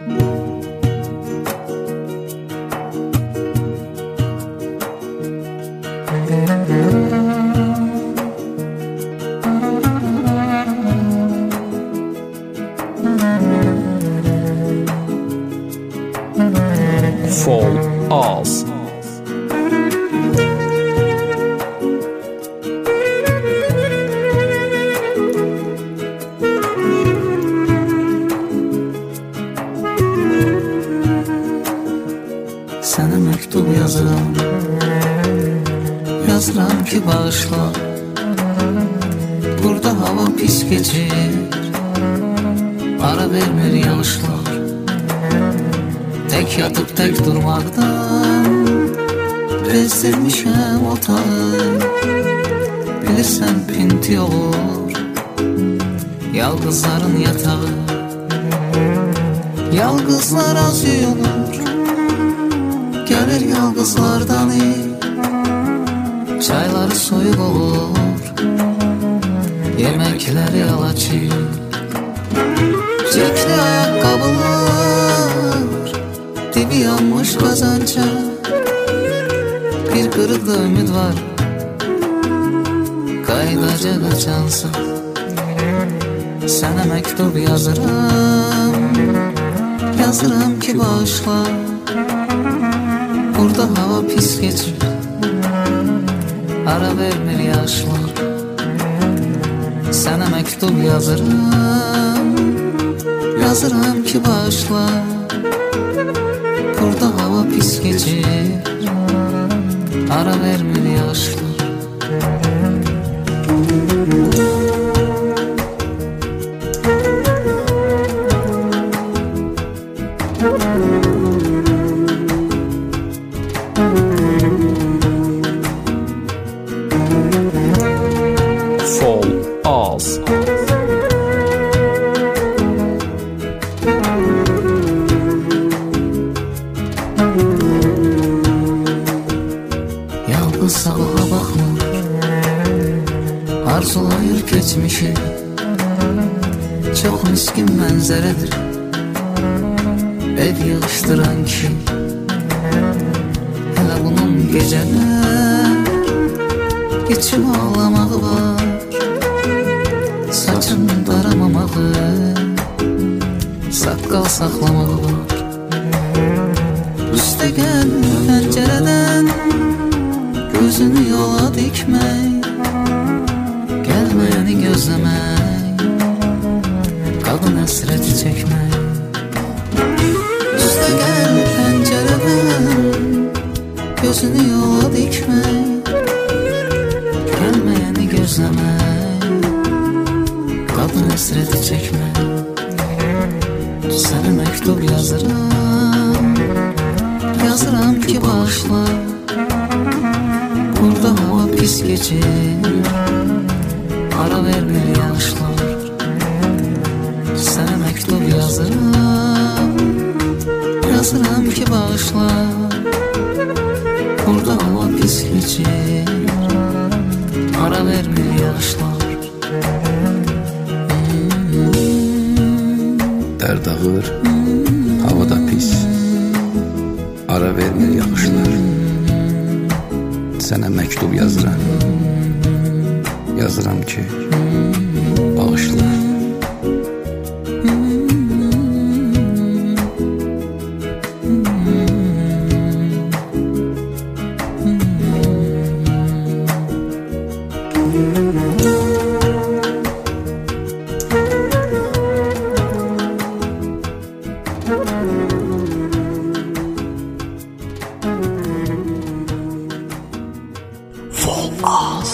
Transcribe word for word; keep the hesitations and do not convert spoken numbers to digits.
Full Oz. Sənə məktub yazıram, yazıram ki bağışla. Burada hava pis geçir, ara vermir yağışlar. Tek yatıp tek durmaktan bezdirmişəm otağı. Bilirsən pinti olur yalqızların yatağı. Yalqızlar az yuyulur, gəlir yalqızlardan il. Çayları soyuq olur, yeməkləri alaçı. Çəkli ayaqqabılar, dibi yanmış qazanca. Bir qırıq da ümid var, qaydaca qaçansın. Sənə məktub yazıram, yazıram ki bağışla. Burada hava pis geçir, ara vermir yaşlar. Sənə məktub yazıram, yazıram ki bağışla. Burada hava pis geçir, ara vermir yaşlar. Full Oz. Yalnız sabaha bakmır, arzulayır geçmişi. Çok miskin mənzərədir ev yığıştıran ki. Hələ bunun gecələr içim ağlamağı var, saçın daramamağı, saqqal saxlamağı var. Üstə gəl pəncərədən gözünü yola dikmək, gəlməyəni gözləmək, qadın həsrəti çəkmək. Üstə gəl pəncərədən gözünü yola dikmək, gəlməyəni gözləmək, qadın həsrəti çəkmək. Sənə məktub yazıram, yazıram ki bağışla. Burada hava pis geçir, ara vermir yaşlar. Sənə məktub yazıram, yazıram ki bağışla. Burada hava pis geçir, ara vermir yaşlar. Dərd ağır, havada pis, ara vermir yağışlar. Sənə məktub yazıram, yazıram ki bağışla. Full Oz.